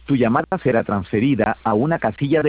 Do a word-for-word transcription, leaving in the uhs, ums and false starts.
Tu llamada será transferida a una casilla de